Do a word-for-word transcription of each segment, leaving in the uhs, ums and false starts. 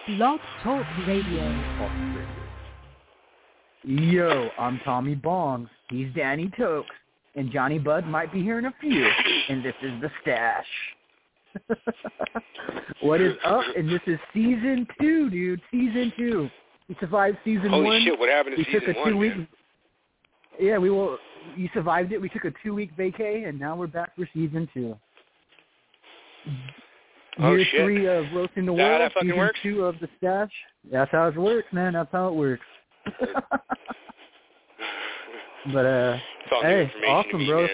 Blog Talk Radio. Yo, I'm Tommy Bong. He's Danny Tokes. And Johnny Bud might be here in a few. And this is The Stash. What is up? And this is season two, dude. Season two. We survived season Holy one. Holy shit, what happened to we season took a one, two week, man? Yeah, we will. You survived it. We took a two-week vacay, and now we're back for season two. Oh, Year shit. three of Roasting the Is that how World, that fucking season works? two of The Stash. That's how it works, man. That's how it works. But, uh, It's all new hey, information to awesome, me, bro. man.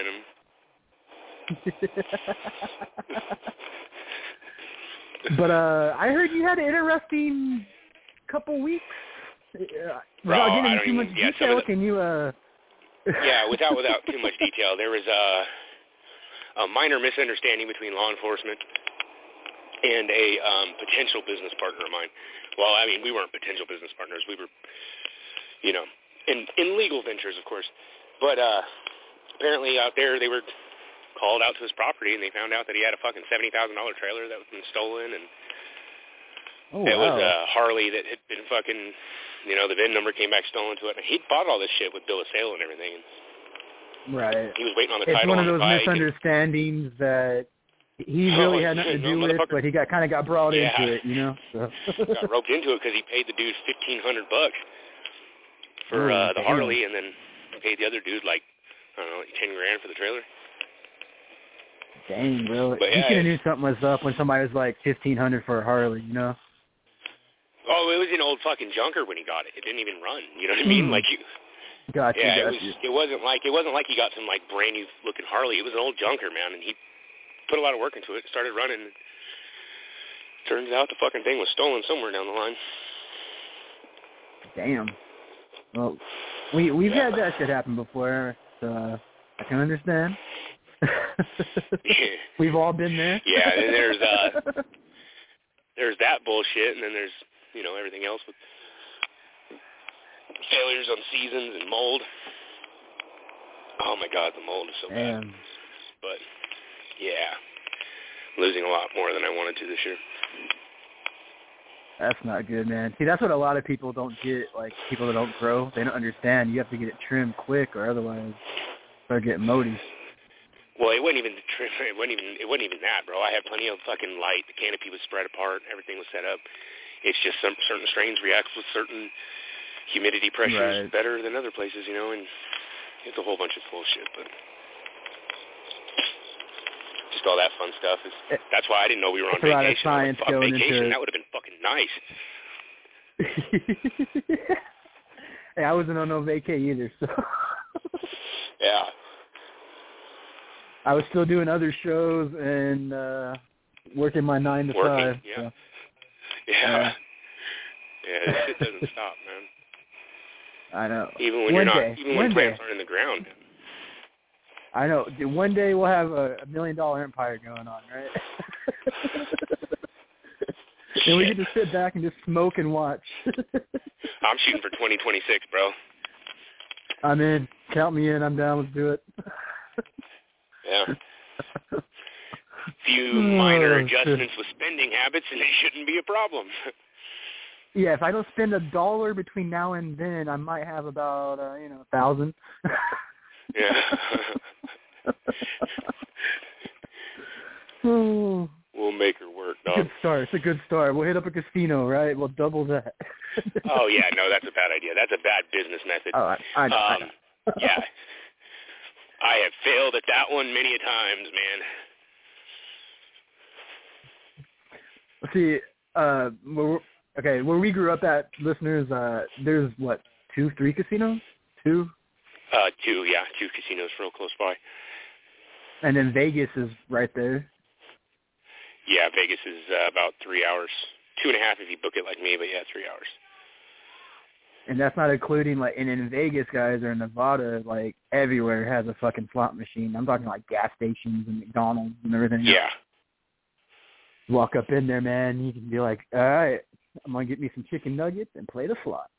But, uh, I heard you had an interesting couple weeks. Uh, Bro, without I getting don't into too even- much yeah, some detail, of the- can you, uh... Yeah, without without too much detail, there was a, a minor misunderstanding between law enforcement and a um, potential business partner of mine. Well, I mean, we weren't potential business partners. We were, you know, in, in legal ventures, of course. But uh, apparently out there they were called out to his property, and they found out that he had a fucking seventy thousand dollars trailer that was been stolen, and Oh, it wow. was a Harley that had been fucking, you know, the V I N number came back stolen to it. And he'd bought all this shit with bill of sale and everything. And Right. he was waiting on the It's title one of on those the bike. misunderstandings that he Oh, really had nothing to no, do with, motherfucker. but he got kind of got brought Yeah. into it, you know. So. Got roped into it because he paid the dude fifteen hundred bucks for Oh, uh, the damn. Harley, and then paid the other dude like I don't know, like ten grand for the trailer. Dang, bro. But He yeah, should have knew something was up when somebody was like fifteen hundred for a Harley, you know. Oh, it was an old fucking junker when he got it. It didn't even run. You know what I mean? Mm. Like you. Gotcha, Yeah, it gotcha. was. It wasn't like it wasn't like he got some like brand new looking Harley. It was an old junker, man, and he put a lot of work into it. Started running. Turns out the fucking thing was stolen somewhere down the line. Damn. Well, we we've Yeah. had that shit happen before, so I can understand. We've all been there. Yeah, and there's uh, there's that bullshit, and then there's you know everything else with failures on seasons and mold. Oh my God, the mold is so bad. Damn. But yeah, losing a lot more than I wanted to this year. That's not good, man. See, that's what a lot of people don't get, like people that don't grow. They don't understand. You have to get it trimmed quick or otherwise start getting moldy. Well, it wasn't even the trim. It wasn't even. It wasn't even that, bro. I had plenty of fucking light. The canopy was spread apart. Everything was set up. It's just some certain strains react with certain humidity pressures Right. better than other places, you know. And it's a whole bunch of bullshit, but just all that fun stuff is. It, that's why I didn't know we were on it's a lot of vacation. I was science like, fuck going into vacation. it. That would have been fucking nice. Hey, I wasn't on no vacay either, so. Yeah. I was still doing other shows and uh working my nine to Working, five. yeah. So. Yeah. Uh, Yeah, this shit doesn't stop, man. I know. Even when one you're not, day, even one when plants day. aren't in the ground. I know. Dude, one day we'll have a, a million dollar empire going on, right? And we get to sit back and just smoke and watch. I'm shooting for twenty twenty-six, bro. I'm in. Count me in. I'm down. Let's do it. Yeah. Few minor Oh, adjustments with spending habits, and it shouldn't be a problem. Yeah, if I don't spend a dollar between now and then, I might have about, uh, you know, a thousand. Yeah. Oh. We'll make her work, dog. Good start. It's a good start. We'll hit up a casino, right? We'll double that. Oh, yeah, no, that's a bad idea. That's a bad business method. Oh, I, I, know, I um, know. Yeah. I have failed at that one many a times, man. See, uh, where, okay, where we grew up at, listeners, uh, there's, what, two, three casinos? Two? Uh, two, yeah, two casinos real close by. And then Vegas is right there. Yeah, Vegas is uh, about three hours. Two and a half if you book it like me, but yeah, three hours. And that's not including, like, and in Vegas, guys, or in Nevada, like, everywhere has a fucking slot machine. I'm talking, like, gas stations and McDonald's and everything. Yeah. Walk up in there, man, you can be like, all right, I'm going to get me some chicken nuggets and play the slots.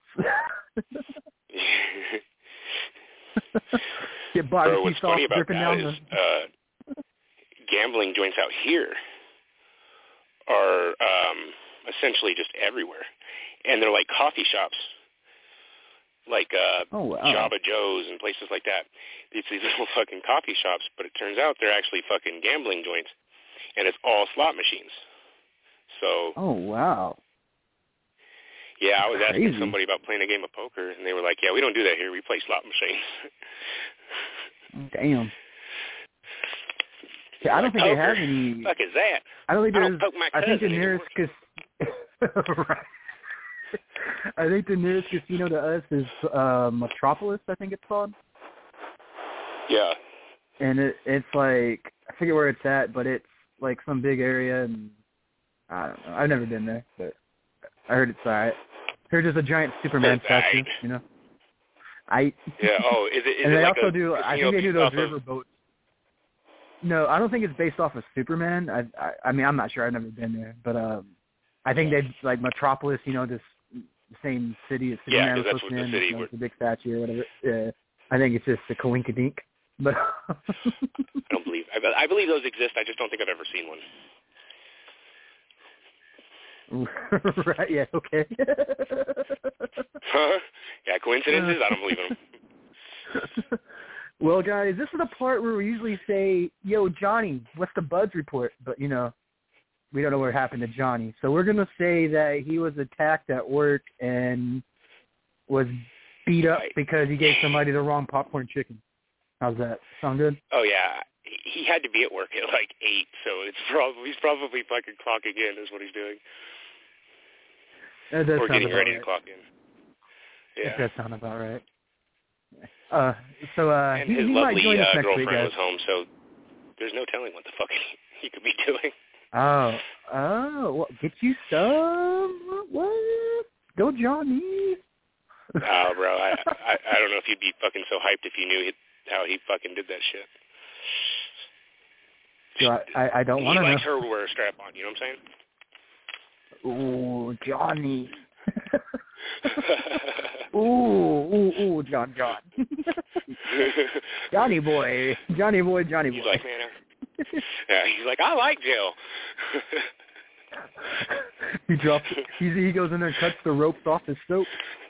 Get barbecue Bro, what's sauce funny about dripping that down is the... uh, gambling joints out here are, um, essentially just everywhere. And they're like coffee shops, like uh, oh, wow. Jabba Joe's and places like that. It's these little fucking coffee shops, but it turns out they're actually fucking gambling joints, and it's all slot machines. So. Oh, wow. Yeah, I was Crazy. asking somebody about playing a game of poker, and they were like, yeah, we don't do that here. We play slot machines. Damn. Yeah, I don't think poker? they have any. Fuck is that? I don't think I there's. don't poke my I think the cousin nearest cas- right. I think the nearest casino to us is uh, Metropolis. I think it's called. Yeah. And it it's like I forget where it's at, but it's like some big area, and I don't know. I've never been there, but I heard it's alright. Heard there's a giant Superman statue. Right. You know. I. Yeah. Oh, is it? Is and it they like also a do. I think they do those river of... boats. No, I don't think it's based off of Superman. I, I, I mean, I'm not sure. I've never been there, but um, I think they like Metropolis. You know, this same city as Superman yeah, was that's supposed what to the be in. city You know, would... the big statue or whatever. Yeah, I think it's just a coinkydink. But I don't believe. I, I believe those exist. I just don't think I've ever seen one. Right? Yeah. Okay. Huh? Yeah, coincidences? I don't believe in them. Well, guys, this is the part where we usually say, yo, Johnny, what's the Buzz report? But, you know, we don't know what happened to Johnny. So we're going to say that he was attacked at work and was beat up Right. because he gave somebody the wrong popcorn chicken. How's that? Sound good? Oh, yeah. He had to be at work at like eight, so it's probably he's probably fucking clocking in is what he's doing. That does or sound getting about ready right. to clock in. Yeah. That does sound about right. Uh, so uh, and he, his he might lovely join us uh, next girlfriend week, guys. was home, so there's no telling what the fuck he, he could be doing. Oh, oh, well, get you some? What? Go Johnny. Oh, bro, I, I I don't know if you'd be fucking so hyped if you knew he, how he fucking did that shit. So I, I, I don't want to know. know. He likes her to wear a strap on, you know what I'm saying? Ooh, Johnny. ooh, ooh, ooh, John, John. Johnny boy, Johnny boy, Johnny boy. He's like, man, I, yeah, he's like, I like Jill. he drops. He he goes in there and cuts the ropes off his soap.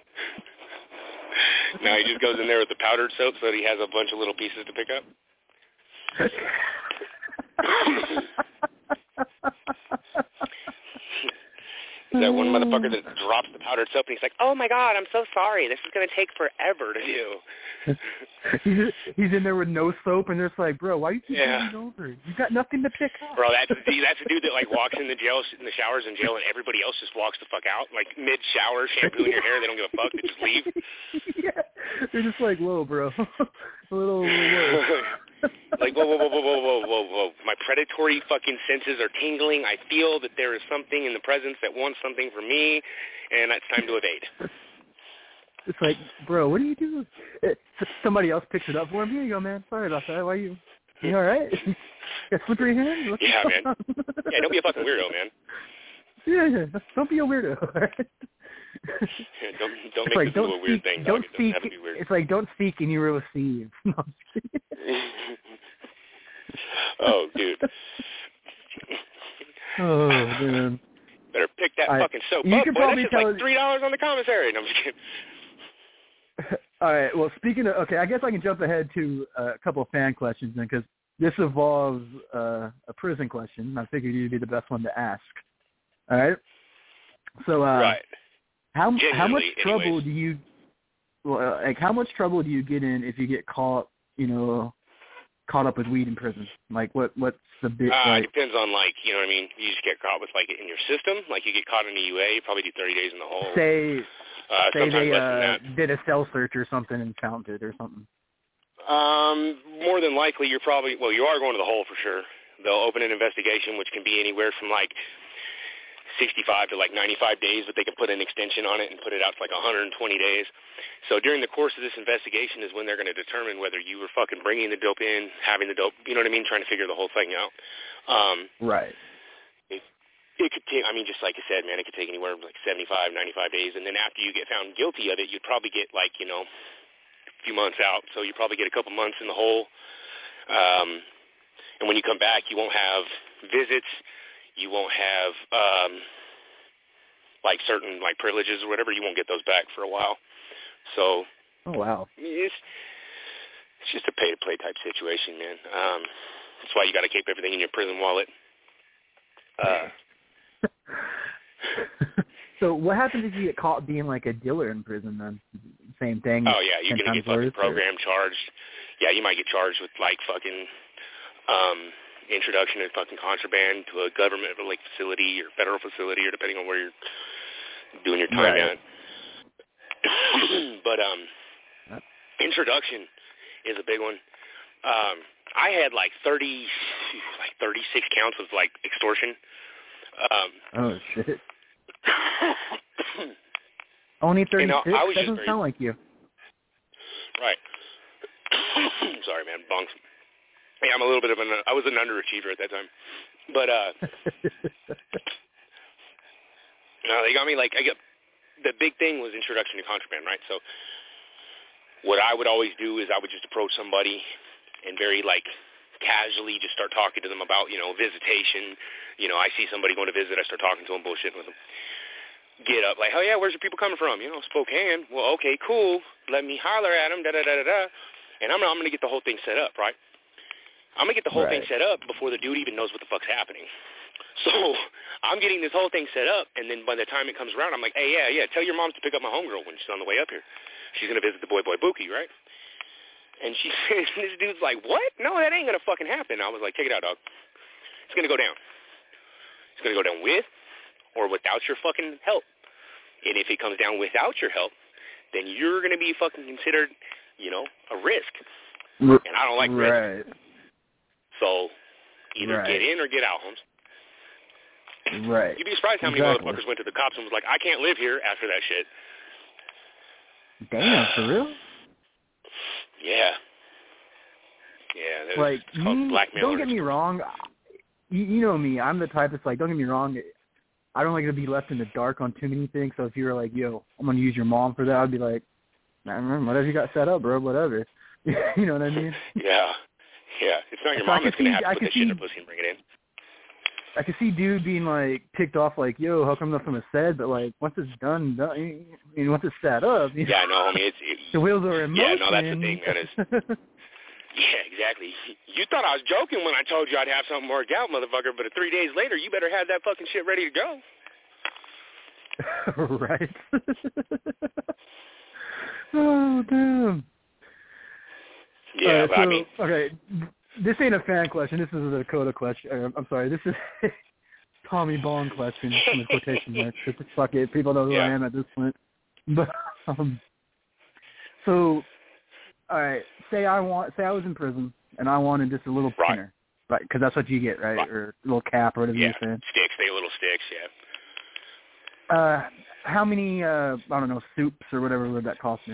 Now he just goes in there with the powdered soap so that he has a bunch of little pieces to pick up. Is that one motherfucker that drops the powdered soap and he's like, oh my god, I'm so sorry. This is going to take forever to do. he's, he's in there with no soap and they're just like, bro, why you keep yeah. going over? You got nothing to pick up. Bro, that's the, that's the dude that like walks in the jail, in the showers in jail and everybody else just walks the fuck out. Like mid-shower, shampooing your hair, they don't give a fuck, they just leave. Yeah. They're just like, whoa, bro. a little, whoa. Like, whoa, whoa, whoa, whoa, whoa, whoa, whoa, whoa. My predatory fucking senses are tingling. I feel that there is something in the presence that wants something from me, and it's time to evade. It's like, bro, what are you doing? It, somebody else picks it up for him. Here you go, man. Sorry about that. Why you? You all right? Got slippery hands? What's yeah, man. Yeah, don't be a fucking weirdo, man. Yeah, yeah. Don't be a weirdo. Right? Yeah, don't don't it's make like, this don't into a weird speak, thing, don't dog. It speak. doesn't have to be weird. It's like, don't speak and you will receive. Oh, dude. Oh, man. Better pick that I, fucking soap you up, can boy. probably That's just tell like three dollars on the commissary. No, I'm just kidding. All right. Well, speaking of, okay, I guess I can jump ahead to uh, a couple of fan questions then, because this involves uh, a prison question. I figured you'd be the best one to ask. All right. So, uh, right. How Generally, how much trouble anyways. do you, well, uh, like how much trouble do you get in if you get caught, you know, caught up with weed in prison? Like what what's the big? Uh, like, it depends on like you know what I mean. You just get caught with like in your system. Like you get caught in a U A, you probably do thirty days in the hole. Say uh, say they less than uh, that. did a cell search or something and found it or something. Um, more than likely, you're probably well. You are going to the hole for sure. They'll open an investigation, which can be anywhere from like sixty-five to like ninety-five days, but they can put an extension on it and put it out to like one hundred twenty days. So during the course of this investigation is when they're going to determine whether you were fucking bringing the dope in, having the dope, you know what I mean, trying to figure the whole thing out. Um, right. It, it could take, I mean, just like I said, man, it could take anywhere from like seventy-five, ninety-five days, and then after you get found guilty of it, you'd probably get like, you know, a few months out. So you probably get a couple months in the hole. Um, and when you come back, you won't have visits. You won't have, um, like certain like privileges or whatever, you won't get those back for a while. So, oh wow, it's it's just a pay to play type situation, man. Um, that's why you got to keep everything in your prison wallet. Uh, so what happens if you get caught being like a dealer in prison? Then same thing. Oh yeah, you're gonna get fucking program charged. Yeah, you might get charged with like fucking um, introduction of fucking contraband to a government like facility or federal facility, or depending on where you're doing your time right. at. But um, introduction is a big one. Um, I had like thirty, like thirty-six counts of like extortion. Um, oh shit! Only thirty-six? You know, I was Doesn't just very, sound like you. Right. Sorry, man. Bunks. Yeah, I'm a little bit of an. I was an underachiever at that time, but uh, no, they got me like I get. The big thing was introduction to contraband, right? So what I would always do is I would just approach somebody and very like casually just start talking to them about, you know, visitation. You know, I see somebody going to visit, I start talking to them, bullshitting with them. Get up like, oh yeah, where's your people coming from? You know, Spokane. Well, okay, cool. Let me holler at them. Da da da da da. And I'm I'm gonna get the whole thing set up, right? I'm gonna get the whole right. thing set up before the dude even knows what the fuck's happening. So I'm getting this whole thing set up, and then by the time it comes around, I'm like, hey, yeah, yeah, tell your mom to pick up my homegirl when she's on the way up here. She's going to visit the boy, boy, Buki, right? And she says, this dude's like, what? No, that ain't going to fucking happen. I was like, check it out, dog. It's going to go down. It's going to go down with or without your fucking help. And if it comes down without your help, then you're going to be fucking considered, you know, a risk. R- and I don't like right. risk. So either right. get in or get out, Holmes. Right. You'd be surprised how many exactly. motherfuckers went to the cops and was like, I can't live here after that shit. Damn, for real? Yeah. Yeah. Like, it's called me, blackmail. don't get me wrong. You, you know me. I'm the type that's like, don't get me wrong. I don't like to be left in the dark on too many things. So if you were like, yo, I'm going to use your mom for that, I'd be like, man, whatever you got set up, bro, whatever. You know what I mean? Yeah. Yeah. It's not your so mom that's going to have to I put that see, shit in her pussy and bring it in. I could see dude being like ticked off, like, "Yo, how come nothing was said?" But like, once it's done, done I mean, once it's set up, you yeah, know, no, I mean, it's it, the wheels are in motion. Yeah, no, that's the thing, man. Is yeah, exactly. You thought I was joking when I told you I'd have something worked out, motherfucker. But three days later, you better have that fucking shit ready to go. Right. Oh damn. Yeah, right, but so, I mean, okay. This ain't a fan question. This is a Dakota question. Uh, I'm sorry. This is Tommy Bond question in the quotation marks. Because fuck it, people know who yeah. I am at this point. But um, so, all right. Say I want. Say I was in prison and I wanted just a little right. pinner, right? Because that's what you get, right? right? Or a little cap or whatever yeah. you're saying. Sticks, they little sticks, yeah. Uh, how many? Uh, I don't know, soups or whatever would that cost me?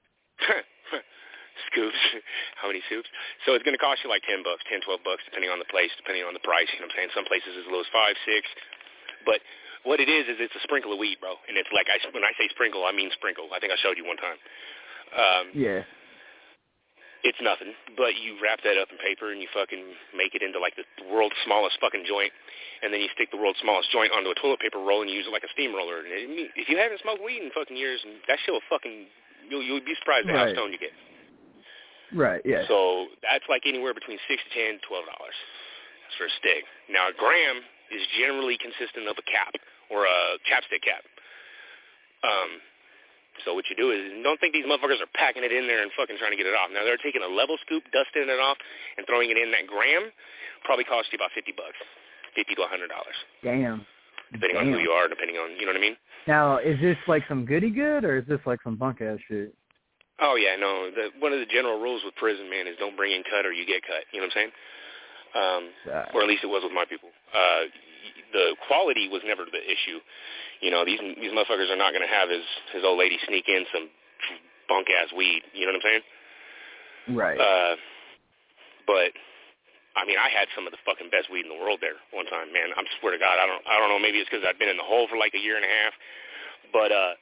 Scoops. How many soups? So it's going to cost you like ten bucks, ten, twelve bucks, depending on the place, depending on the price. You know what I'm saying? Some places as low as five, six. But what it is is it's a sprinkle of weed, bro. And it's like I, when I say sprinkle, I mean sprinkle. I think I showed you one time. Um, yeah. It's nothing, but you wrap that up in paper and you fucking make it into like the world's smallest fucking joint, and then you stick the world's smallest joint onto a toilet paper roll and you use it like a steamroller. And it, if you haven't smoked weed in fucking years, that shit will fucking you'll you'll be surprised at right. how stoned you get. Right, yeah. So that's like anywhere between six to ten, twelve dollars. That's for a stick. Now a gram is generally consistent of a cap or a chapstick cap. Um, so what you do is don't think these motherfuckers are packing it in there and fucking trying to get it off. Now they're taking a level scoop, dusting it off, and throwing it in. That gram probably costs you about fifty bucks, fifty to a hundred dollars. Damn. Depending Damn. on who you are, depending on you know what I mean. Now, is this like some goody good or is this like some bunk ass shit? Oh, yeah, no. The, one of the general rules with prison, man, is don't bring in cut or you get cut. You know what I'm saying? Um, uh, or at least it was with my people. Uh, the quality was never the issue. You know, these these motherfuckers are not going to have his, his old lady sneak in some bunk-ass weed. You know what I'm saying? Right. Uh, but, I mean, I had some of the fucking best weed in the world there one time, man. I swear to God, I don't I don't know. Maybe it's because I've been in the hole for like a year and a half. But uh,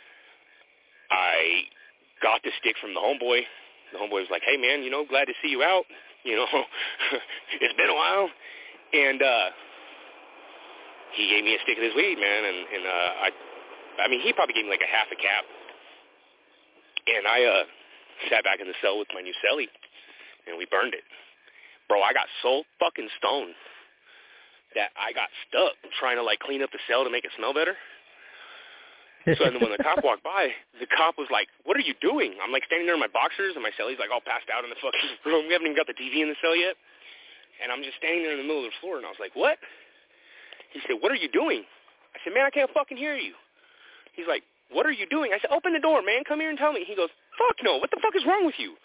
I... got the stick from the homeboy. The homeboy was like, hey, man, you know, glad to see you out. You know, it's been a while. And uh, he gave me a stick of his weed, man, and, and uh, I, I mean, he probably gave me like a half a cap, and I uh, sat back in the cell with my new cellie, and we burned it. Bro, I got so fucking stoned that I got stuck trying to, like, clean up the cell to make it smell better. So then when the cop walked by, the cop was like, what are you doing? I'm, like, standing there in my boxers, and my cellie's, like, all passed out in the fucking room. We haven't even got the T V in the cell yet. And I'm just standing there in the middle of the floor, and I was like, what? He said, what are you doing? I said, man, I can't fucking hear you. He's like, what are you doing? I said, open the door, man. Come here and tell me. He goes, fuck no. What the fuck is wrong with you?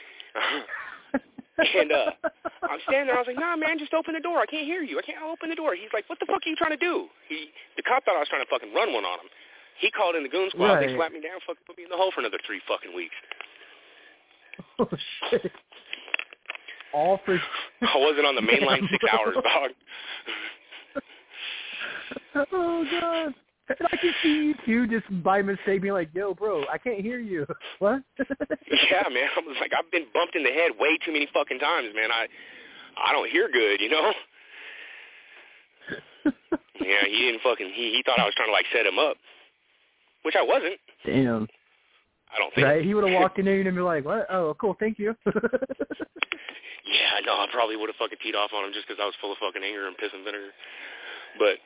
And uh, I'm standing there. I was like, nah, man, just open the door. I can't hear you. I can't I'll open the door. He's like, what the fuck are you trying to do? He, the cop thought I was trying to fucking run one on him. He called in the goon squad. Right. They slapped me down, fucking put me in the hole for another three fucking weeks. Oh, shit. All for... I wasn't on the main line six hours, dog. Oh, God. And I can see you, too, just by mistake being like, yo, bro, I can't hear you. What? Yeah, man. I was like, I've been bumped in the head way too many fucking times, man. I I don't hear good, you know? Yeah, he didn't fucking... He, he thought I was trying to, like, set him up. Which I wasn't. Damn. I don't think. Right? He would have walked in there and been like, what? Oh, cool, thank you. Yeah, no, I probably would have fucking teed off on him just because I was full of fucking anger and piss and vinegar. But,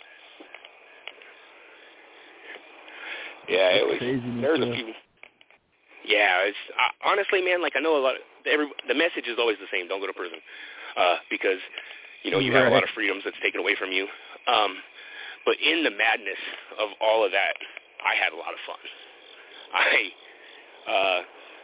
yeah, it was, there was a few. Yeah, it's, I, honestly, man, like I know a lot of, every, the message is always the same, don't go to prison. Uh, because, you know, you right. have a lot of freedoms that's taken away from you. Um, but in the madness of all of that, I had a lot of fun. I, uh,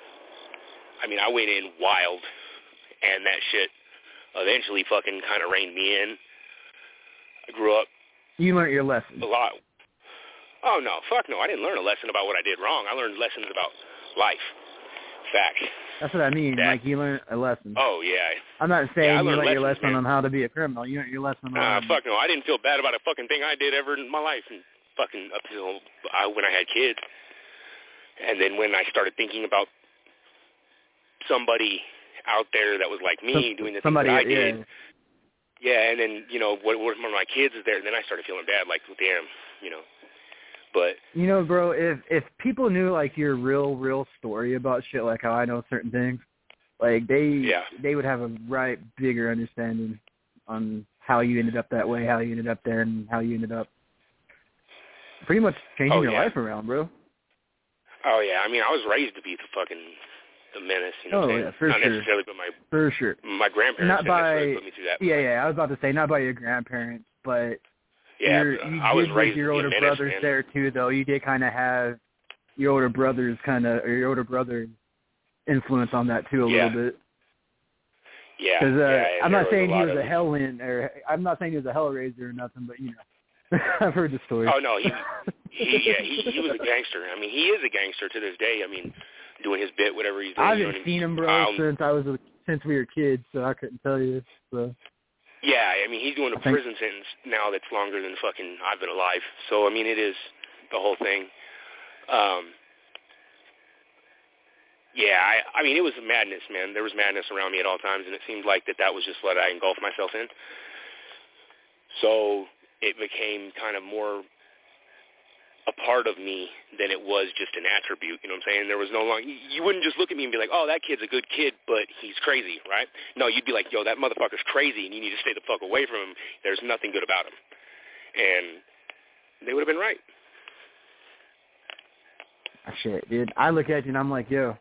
I mean, I went in wild, and that shit eventually fucking kind of reined me in. I grew up. You learned your lesson. A lot. Oh, no, fuck no. I didn't learn a lesson about what I did wrong. I learned lessons about life, facts. That's what I mean. That, like, you learned a lesson. Oh, yeah. I'm not saying yeah, you learned your lesson man. on how to be a criminal. You learned your lesson on... Nah, fuck no. I didn't feel bad about a fucking thing I did ever in my life. And fucking up until I, when I had kids. And then when I started thinking about somebody out there that was like me Some, doing the somebody, things that I did. Yeah. Yeah, and then, you know, what, what one of my kids is there, and then I started feeling bad, like, damn, you know. But you know, bro, if if people knew like your real, real story about shit, like how I know certain things, like they yeah. they would have a right bigger understanding on how you ended up that way, how you ended up there, and how you ended up pretty much changing oh, your yeah. life around, bro. Oh yeah, I mean, I was raised to be the fucking the menace, you know. Oh what I'm yeah, for not sure. necessarily, but my for sure. My grandparents not didn't by necessarily put me through that. yeah, yeah. I was about to say not by your grandparents, but yeah, You're, you I was did raised with your to be older a menace, brothers man. there too, though. You did kind of have your older brothers kind of, or your older brother influence on that too a yeah. little bit. Yeah, Because uh, yeah, I'm not saying was he a was a of, hell in, or I'm not saying he was a hell raiser or nothing, but you know, I've heard the story. Oh no, he, he yeah, he, he was a gangster. I mean, he is a gangster to this day. I mean, doing his bit, whatever he's doing. I you haven't know, seen him, bro, um, since I was a, since we were kids, so I couldn't tell you. So. Yeah, I mean, he's doing a I prison think... sentence now that's longer than fucking I've been alive. So, I mean, it is the whole thing. Um, yeah, I, I mean, it was madness, man. There was madness around me at all times, and it seemed like that that was just what I engulfed myself in. So it became kind of more a part of me than it was just an attribute, you know what I'm saying? There was no long, you wouldn't just look at me and be like, oh, that kid's a good kid, but he's crazy, right? No, you'd be like, yo, that motherfucker's crazy, and you need to stay the fuck away from him. There's nothing good about him. And they would have been right. Shit, dude. I look at you and I'm like, yo,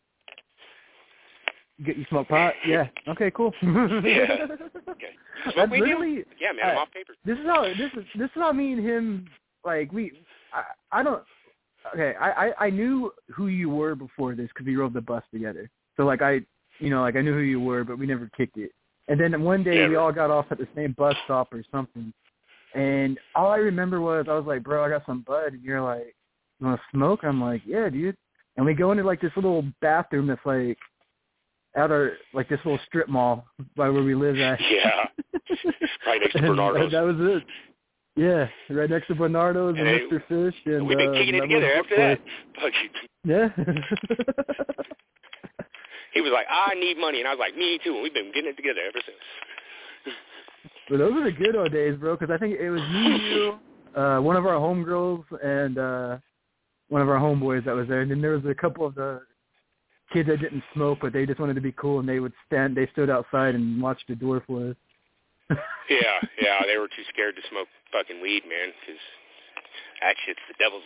you, get, you smoke pot? Yeah. Okay, cool. Yeah. Okay. Smoke weed? Literally, yeah, man, I'm uh, off paper. This is how, this is, this is how me and him, like, we, I, I don't, okay, I, I, I knew who you were before this because we rode the bus together. So, like, I, you know, like, I knew who you were, but we never kicked it. And then one day Never. we all got off at the same bus stop or something. And all I remember was, I was like, bro, I got some bud. And you're like, you want to smoke? I'm like, yeah, dude. And we go into, like, this little bathroom that's, like, at our, like, this little strip mall by where we live at. Yeah. Right next to And Bernardo's. that was it. Yeah, right next to Bernardo's and, and Mister Fish. And we've been uh, kicking it that together after that. Yeah. He was like, I need money. And I was like, me too. And we've been getting it together ever since. But those are the good old days, bro, because I think it was me, you, uh, one of our homegirls, and uh, one of our homeboys that was there. And then there was a couple of the kids that didn't smoke, but they just wanted to be cool, and they would stand, they stood outside and watched the door for us. yeah, yeah, they were too scared to smoke fucking weed, man, because that shit's the devil's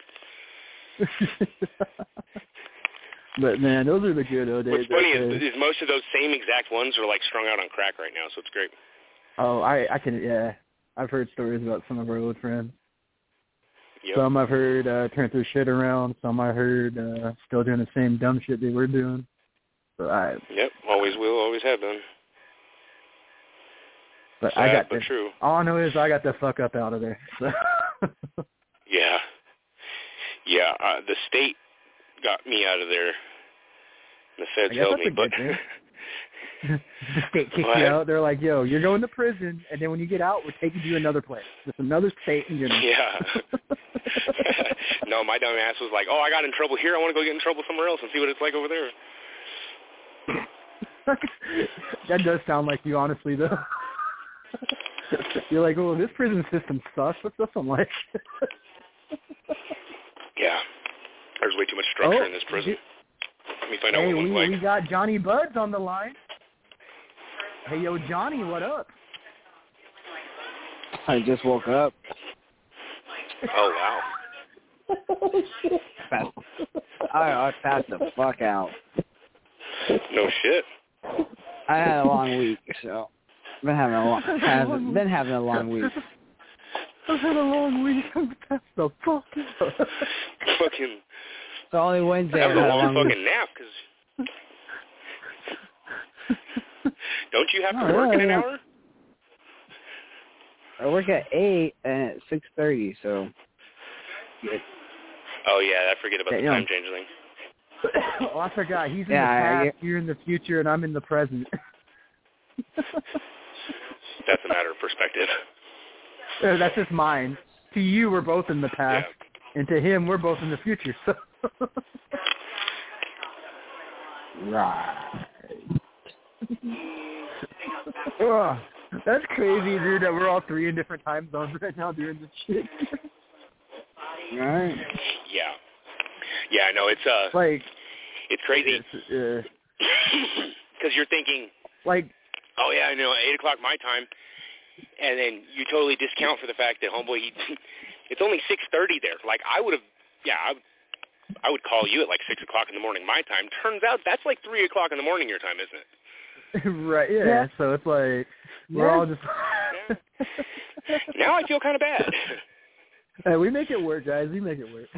lettuce. But, man, those are the good old days. What's funny is, is most of those same exact ones are, like, strung out on crack right now, so it's great. Oh, I, I can, yeah. I've heard stories about some of our old friends. Yep. Some I've heard uh, turn their shit around. Some I heard uh, still doing the same dumb shit they were doing. So I. Yep, always will, always have done. But Sad, I got but the, true. All I know is I got the fuck up out of there. So. Yeah. Yeah, uh, the state got me out of there. The feds held me, but the state kicked what? you out. They're like, "Yo, you're going to prison, and then when you get out, we're taking you to another place, just another state." And you're yeah. No, my dumb ass was like, "Oh, I got in trouble here. I want to go get in trouble somewhere else and see what it's like over there." That does sound like you, honestly, though. You're like, "Oh, this prison system sucks. What's this one like?" Yeah. There's way too much structure oh, in this prison. You, Let me find hey, out what we, it looks like. we got Johnny Buds on the line. Hey, yo, Johnny, what up? I just woke up. Oh, wow. Passed, I, I passed the fuck out. No shit. I had a long week, so been having a long, have, been having a long week. I've had a long week. I'm passed the fuck out. Fucking. It's only Wednesday. I have a I had long long fucking nap, because don't you have to Oh, work yeah, in an yeah. hour? I work at eight and at six thirty, so. Oh, yeah, I forget about the Yeah. time change thing. Oh, I forgot. He's in Yeah, the I- past, you're in the future, and I'm in the present. That's a matter of perspective. Uh, That's just mine. To you, we're both in the past, Yeah. and to him, we're both in the future. So. Right. Ugh, that's crazy, dude, that we're all three in different time zones right now doing this shit. Right. Yeah. Yeah, I know. It's, uh, Like, it's crazy. it's, Because uh, you're thinking, like, oh, yeah, I know, eight o'clock my time. And then you totally discount for the fact that, homeboy, he, it's only six thirty there. Like, I would have, yeah, I would, I would call you at like six o'clock in the morning my time. Turns out that's like three o'clock in the morning your time, isn't it? right, yeah, Yeah. So it's like, we're Yeah. all just... Yeah. Now I feel kind of bad. Hey, we make it work, guys. We make it work.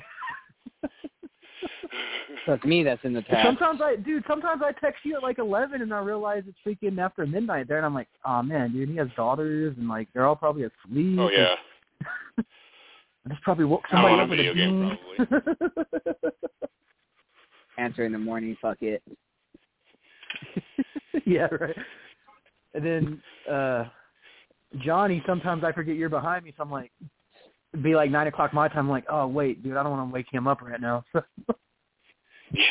That's me that's in the past. Sometimes I, dude, sometimes I text you at like eleven and I realize it's freaking after midnight there, and I'm like, oh man, dude, he has daughters and like they're all probably asleep. Oh, yeah. I just probably woke Oh, somebody on a up with video a game, bean. Answer in the morning, fuck it. Yeah, right. And then uh Johnny, sometimes I forget you're behind me, so I'm like, it'd be like nine o'clock my time. I'm like, oh wait, dude, I don't want to wake him up right now. Yeah.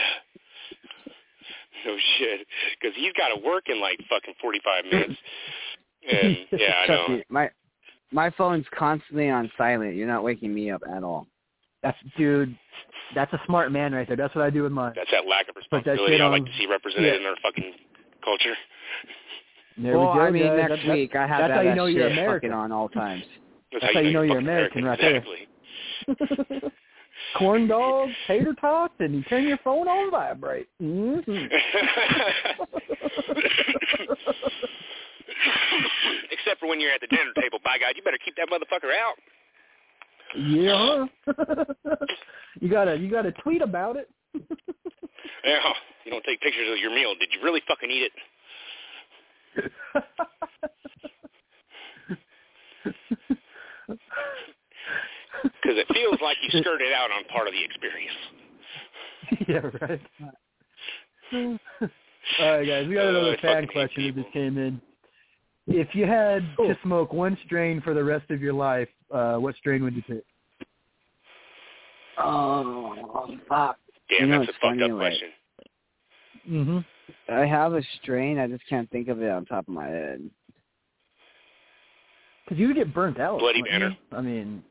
No shit. Because he's got to work in like fucking forty-five minutes. And, yeah, I Trust know. me, my my phone's constantly on silent. You're not waking me up at all. That's, dude, that's a smart man right there. That's what I do with mine. That's that lack of Put that responsibility shit I on. like to see represented Yeah. in our fucking culture. There well, we go, I mean, guys. next That- that- week I have that's to how have you that know shit you're American. fucking on all times. That's, That's how you know you're American right there. exactly. Corn dogs, tater tots, and you turn your phone on vibrate. Mm-hmm. Except for when you're at the dinner table. By God, you better keep that motherfucker out. Yeah. you gotta you gotta tweet about it. Yeah, you don't take pictures of your meal. Did you really fucking eat it? Because it feels like you skirted out on part of the experience. Yeah, right. All right, guys, we got Uh, another I fan fucking hate question that people. just came in. If you had Cool. to smoke one strain for the rest of your life, uh, what strain would you pick? Oh, fuck. Damn, You know, that's a it's fucked funny, up like- question. Mm-hmm. I have a strain. I just can't think of it on top of my head. Because you get burnt out. Bloody Banner. You? I mean,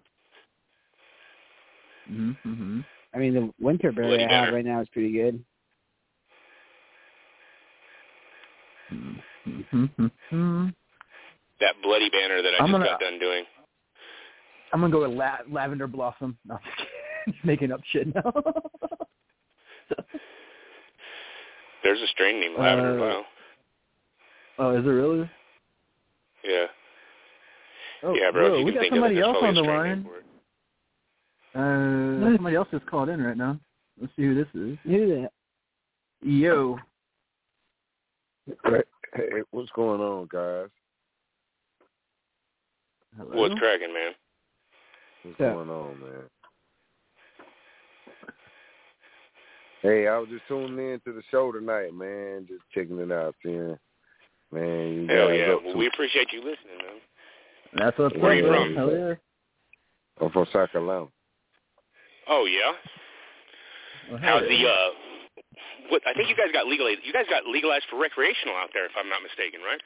mm-hmm, mm-hmm. I mean, the winter berry Bloody I have Banner. right now is pretty good. Mm-hmm, mm-hmm. That Bloody Banner that I I'm just gonna, got done doing. I'm gonna go with la- Lavender Blossom. No, I'm just kidding. Just making up shit now. There's a strain named Lavender. Uh, Wow. Oh, is it really? Yeah. Oh, yeah, bro. whoa, if you we can got think somebody of it, else there's on the probably a strain name line. for it. Uh, somebody else just called in right now. Let's see who this is. Who's that? Yo. Hey, hey, what's going on, guys? Hello? What's cracking, man? What's Yeah. going on, man? Hey, I was just tuning in to the show tonight, man. Just checking it out, seeing, man. You Hell guys yeah. up Well, to- we appreciate you listening, man. That's what's Where up, you bro. from? Hell yeah. I'm from South Carolina. Oh, yeah? Well, hell How's the, yeah. uh, what, I think you guys got legalized, you guys got legalized for recreational out there, if I'm not mistaken, right?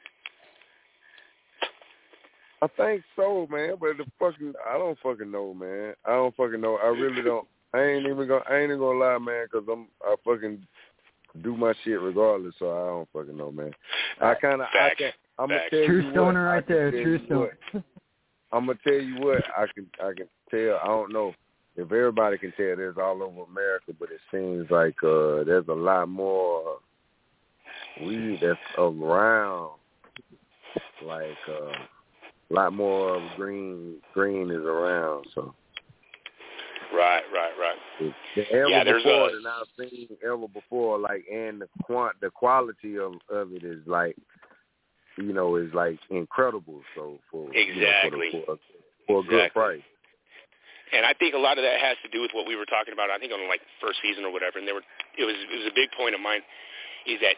I think so, man. But the fucking, I don't fucking know, man. I don't fucking know. I really don't. I ain't even gonna. I ain't even gonna lie, man, because I'm. I fucking do my shit regardless. So I don't fucking know, man. I kind of. I Facts. can. I'm gonna Facts. tell True you stoner what, I right can there. tell True you stoner. what. I'm gonna tell you what. I can. I can tell. I don't know if everybody can tell. There's all over America, but it seems like uh, there's a lot more weed that's around. Like. Uh, A lot more of green green is around, so Right, right, right. the ever Yeah, there's before a- than I've seen ever before. Like, and the quant the quality of, of it is like, you know, is like incredible. So for Exactly. you know, for, the, for, for a good Exactly. price. And I think a lot of that has to do with what we were talking about, I think on like first season or whatever, and there were, it was, it was a big point of mine, is that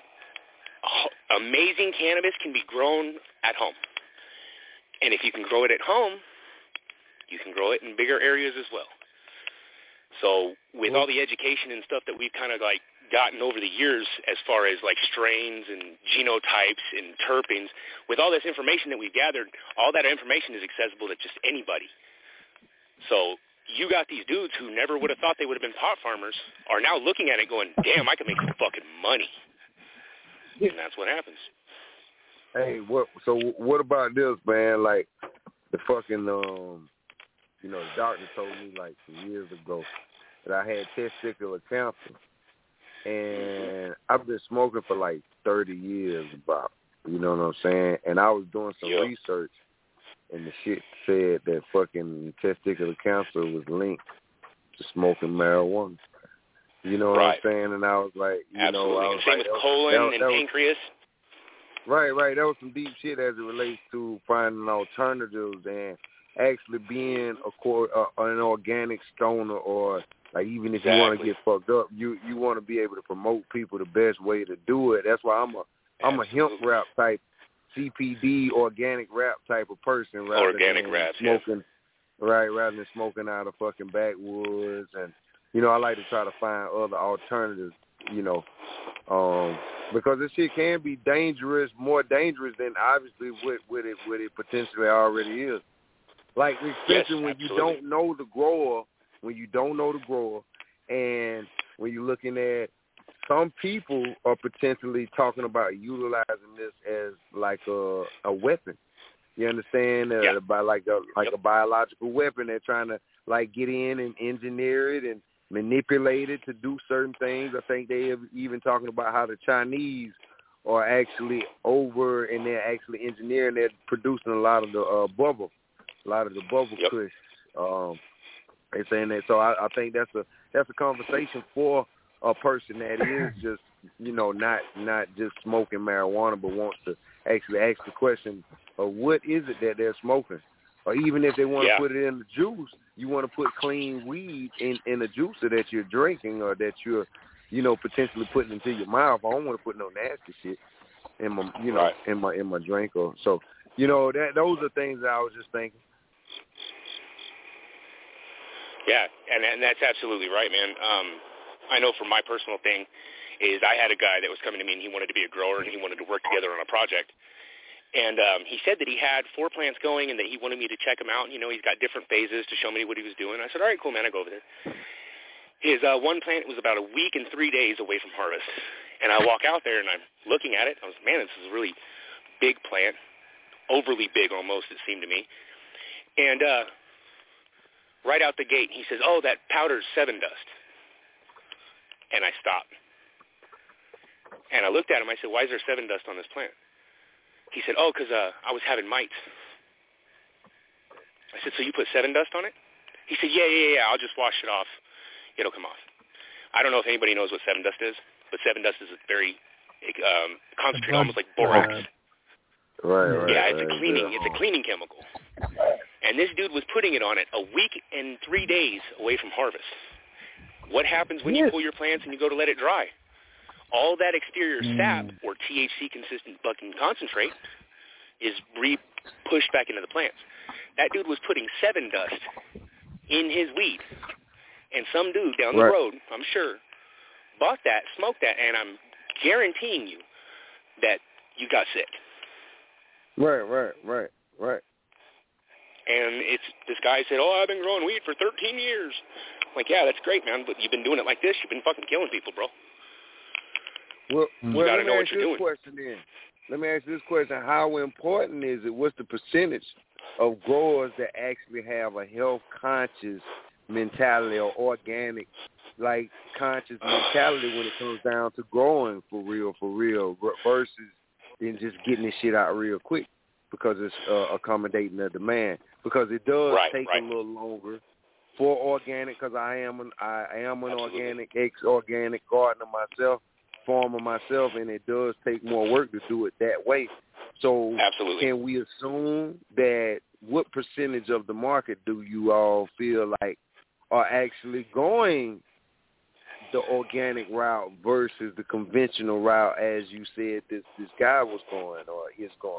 amazing cannabis can be grown at home. And if you can grow it at home, you can grow it in bigger areas as well. So with all the education and stuff that we've kind of like gotten over the years as far as like strains and genotypes and terpenes, with all this information that we've gathered, all that information is accessible to just anybody. So you got these dudes who never would have thought they would have been pot farmers are now looking at it going, damn, I can make some fucking money. And that's what happens. Hey, what? So what about this, man? Like the fucking, um, you know, the doctor told me like some years ago that I had testicular cancer, and I've been smoking for like thirty years, about. You know what I'm saying? And I was doing some Yep. research, and the shit said that fucking testicular cancer was linked to smoking marijuana. You know what Right. I'm saying? And I was like, you Absolutely. know, I was And same like, with that- colon that- and that was- pancreas. Right, right. That was some deep shit as it relates to finding alternatives and actually being a core, uh, an organic stoner, or like even if you want to Exactly. get fucked up, you you want to be able to promote people the best way to do it. That's why I'm a I'm a hemp Absolutely. rap type, C P D organic rap type of person rather Organic than raps, yeah. smoking. Right, rather than smoking out of fucking backwoods, and you know I like to try to find other alternatives. You know. Um, because this shit can be dangerous, more dangerous than obviously what, what it what it potentially already is. Like especially Yes, when you absolutely. don't know the grower, when you don't know the grower, and when you're looking at some people are potentially talking about utilizing this as like a a weapon. You understand? Uh, Yeah. by like a like Yep. a biological weapon. They're trying to like get in and engineer it and manipulate it to do certain things. I think they have even talking about how the Chinese are actually over and they're actually engineering. They're producing a lot of the uh, bubble, a lot of the bubble Yep. kush. Um, they're saying that. So I, I think that's a that's a conversation for a person that is just you know not not just smoking marijuana, but wants to actually ask the question of what is it that they're smoking. Or even if they want to Yeah. put it in the juice, you want to put clean weed in, in the juicer that you're drinking or that you're, you know, potentially putting into your mouth. I don't want to put no nasty shit in my, you know, Right. in my in my drink. Or so, you know, that those are things that I was just thinking. Yeah, and and that's absolutely right, man. Um, I know for my personal thing is I had a guy that was coming to me and he wanted to be a grower and he wanted to work together on a project. And um, he said that he had four plants going and that he wanted me to check them out. You know, he's got different phases to show me what he was doing. I said, all right, cool, man, I go over there. His uh, one plant was about a week and three days away from harvest. And I walk out there, and I'm looking at it. I was, man, this is a really big plant, overly big almost, it seemed to me. And uh, right out the gate, he says, oh, that powder's Seven Dust. And I stopped. And I looked at him. I said, why is there Seven Dust on this plant? He said, oh, because uh, I was having mites. I said, so you put Seven Dust on it? He said, yeah, yeah, yeah, I'll just wash it off. It'll come off. I don't know if anybody knows what Seven Dust is, but Seven Dust is a very um, concentrated, almost like borax. Right, right. Yeah, it's right, a cleaning. yeah. It's a cleaning chemical. And this dude was putting it on it a week and three days away from harvest. What happens when you pull your plants and you go to let it dry? All that exterior sap, or T H C-consistent bucking concentrate, is re-pushed back into the plants. That dude was putting Seven Dust in his weed. And some dude down the right. road, I'm sure, bought that, smoked that, and I'm guaranteeing you that you got sick. Right, right, right, right. And it's this guy said, oh, I've been growing weed for thirteen years. I'm like, yeah, that's great, man, but you've been doing it like this. You've been fucking killing people, bro. Well, you well gotta let me know ask what you're this doing. question then. Let me ask you this question. How important is it, what's the percentage of growers that actually have a health-conscious mentality or organic, like, conscious mentality when it comes down to growing for real, for real, versus than just getting this shit out real quick because it's uh, accommodating the demand? Because it does right, take right. a little longer for organic, because I am an I am an Absolutely. organic, ex-organic gardener myself, farmer myself, and it does take more work to do it that way. So Absolutely. Can we assume that what percentage of the market do you all feel like are actually going the organic route versus the conventional route, as you said this, this guy was going or is going?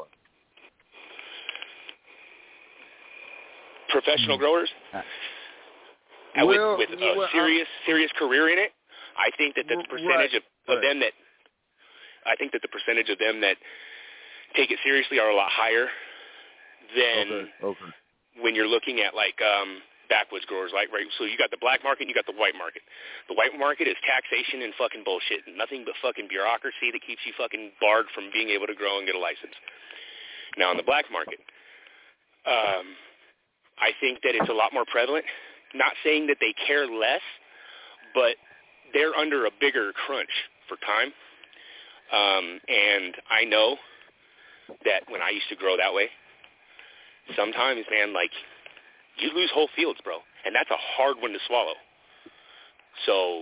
Professional mm-hmm. growers? Uh, well, with with a well, serious, I'm, serious career in it, I think that the percentage right, of, of right. them that, I think that the percentage of them that take it seriously are a lot higher than okay, okay. when you're looking at like um, backwoods growers. Like right, so you got the black market, and you got the white market. The white market is taxation and fucking bullshit, and nothing but fucking bureaucracy that keeps you fucking barred from being able to grow and get a license. Now in the black market, um, I think that it's a lot more prevalent. Not saying that they care less, but they're under a bigger crunch for time. Um, and I know that when I used to grow that way, sometimes, man, like, you lose whole fields, bro. And that's a hard one to swallow. So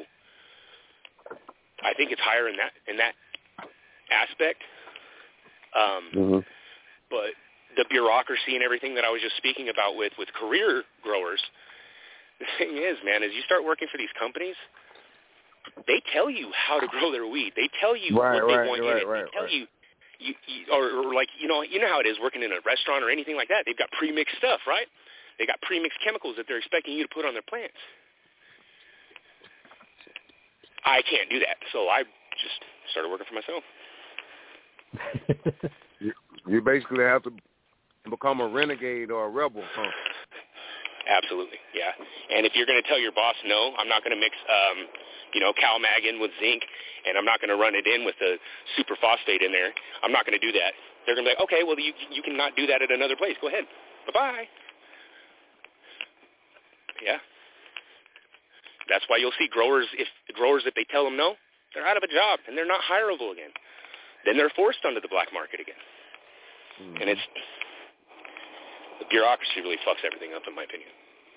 I think it's higher in that in that aspect. Um, mm-hmm. But the bureaucracy and everything that I was just speaking about with, with career growers, the thing is, man, as you start working for these companies, they tell you how to grow their weed. They tell you right, what they right, want right, in it. Right, they tell right. you, you, you or, or like, you know, you know how it is working in a restaurant or anything like that. They've got pre-mixed stuff, right? They got pre-mixed chemicals that they're expecting you to put on their plants. I can't do that, so I just started working for myself. you, you basically have to become a renegade or a rebel, huh? Absolutely, yeah. And if you're going to tell your boss, no, I'm not going to mix, um, you know, CalMag in with zinc, and I'm not going to run it in with the superphosphate in there, I'm not going to do that. They're going to be like, okay, well, you you can not do that at another place. Go ahead. Bye-bye. Yeah. That's why you'll see growers, if growers, if they tell them no, they're out of a job, and they're not hireable again. Then they're forced onto the black market again. Mm-hmm. And it's, the bureaucracy really fucks everything up, in my opinion.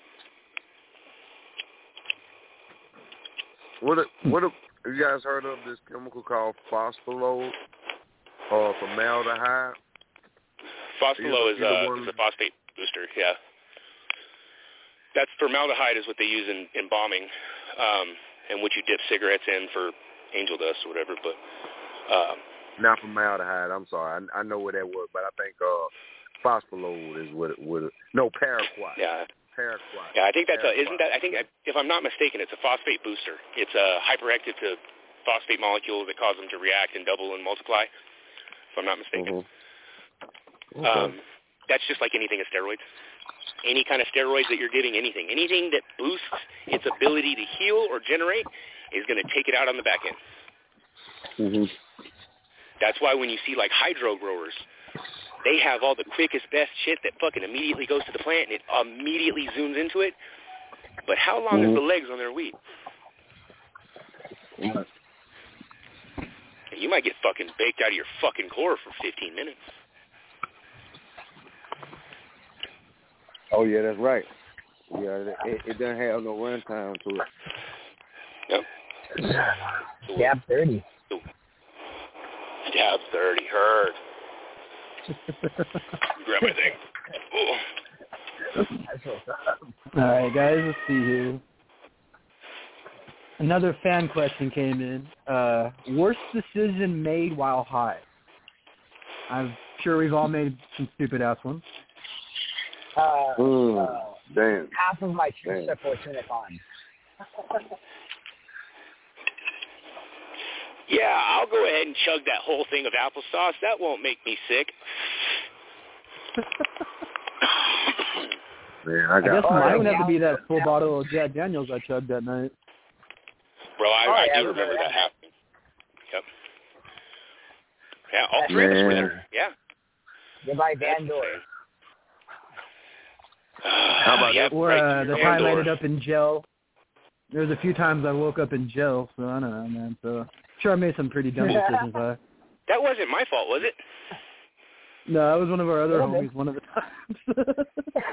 What have, what have you guys heard of this chemical called Phosphalo or formaldehyde? Phosphalo is, either uh, one... is a phosphate booster, yeah. That's formaldehyde is what they use in, in bombing, um, and what you dip cigarettes in for angel dust or whatever. But um, not formaldehyde. I'm sorry. I, I know where that was, but I think uh, Phosphalo is what it would. No, paraquat. Yeah. Paraquat. Yeah, I think that's paraquat. a, isn't that? I think if I'm not mistaken, it's a phosphate booster. It's a hyperactive to phosphate molecule that cause them to react and double and multiply. If I'm not mistaken. Mm-hmm. Okay. Um, that's just like anything of steroids. Any kind of steroids that you're getting, anything. Anything that boosts its ability to heal or generate is going to take it out on the back end. Mm-hmm. That's why when you see like hydro growers, they have all the quickest, best shit that fucking immediately goes to the plant and it immediately zooms into it. But how long mm-hmm. is the legs on their weed? Yeah. You might get fucking baked out of your fucking core for fifteen minutes. Oh, yeah, that's right. Yeah, it, it doesn't have no run time to it. Yep. So, Stab thirty. So, stab thirty. Heard. Grab my thing. Oh. That's what's up. All right, guys, let's see here. Another fan question came in. Uh, worst decision made while high? I'm sure we've all made some stupid-ass ones. Uh, Mm, uh, damn. half of my trips Damn. are fortunate on. Yeah, I'll go ahead and chug that whole thing of applesauce. That won't make me sick. Man, I I got guess Oh, mine would yeah. have to be that full bottle of Jack Daniels I chugged that night. Bro, I, Oh, I yeah, do I remember remember that that. happening. Yep. Yeah, all three of us were Man. there. Yeah. Goodbye, Van Door. How about yeah, Or right, uh, the Van time I Door. ended up in jail. There was a few times I woke up in jail, so I don't know, man. So sure I made some pretty dumb decisions. Huh? That wasn't my fault, was it? No, that was one of our other Yeah, homies one of the times.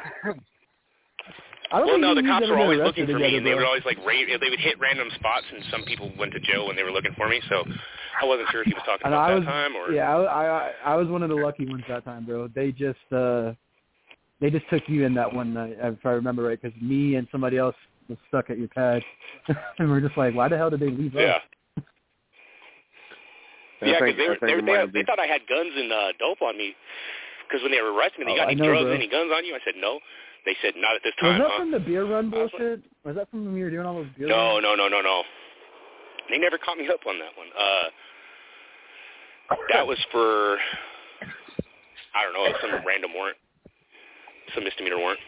I don't Well, think no, me the and cops you were ever always got looking arrested for me, together, and they bro. would always like rate, they would hit random spots, and some people went to jail when they were looking for me. So I wasn't sure if he was talking And about I that was, time or. yeah, I, I I was one of the lucky ones that time, bro. They just uh, they just took you in that one night, if I remember right, because me and somebody else was stuck at your pad, and we're just like, why the hell did they leave Yeah. us? Yeah, I think, because they, I were, think they, it were, might they, they be. thought I had guns and uh, dope on me. Because when they were arresting me, they Oh, got I any know, drugs, bro. any guns on you? I said no. They said not at this Was time, that huh? from the beer run I was like- bullshit? Was that from when you were doing all those beer No, runs? no, no, no, no. They never caught me up on that one. Uh, that was for, I don't know, some random warrant, some misdemeanor warrant.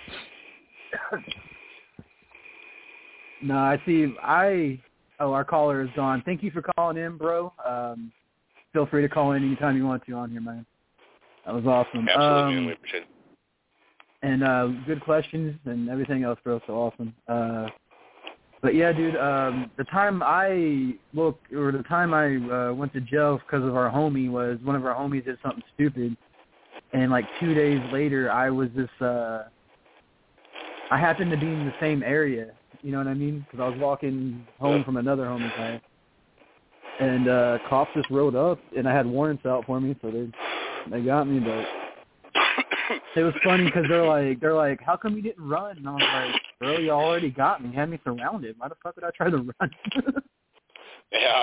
No, I see. I oh, our caller is gone. Thank you for calling in, bro. Um, feel free to call in anytime you want to on here, man. That was awesome. Absolutely, man. Um, We appreciate it. and uh, good questions and everything else, bro. So awesome. Uh, but yeah, dude. Um, the time I look, or the time I uh, went to jail because of our homie was one of our homies did something stupid, and like two days later, I was this. Uh, I happened to be in the same area. You know what I mean? Because I was walking home from another homie's house, and uh, cops just rode up, and I had warrants out for me, so they they got me. But it was funny because they're like, they're like, how come you didn't run? And I was like, bro, you already got me. You had me surrounded. Why the fuck would I try to run? Yeah.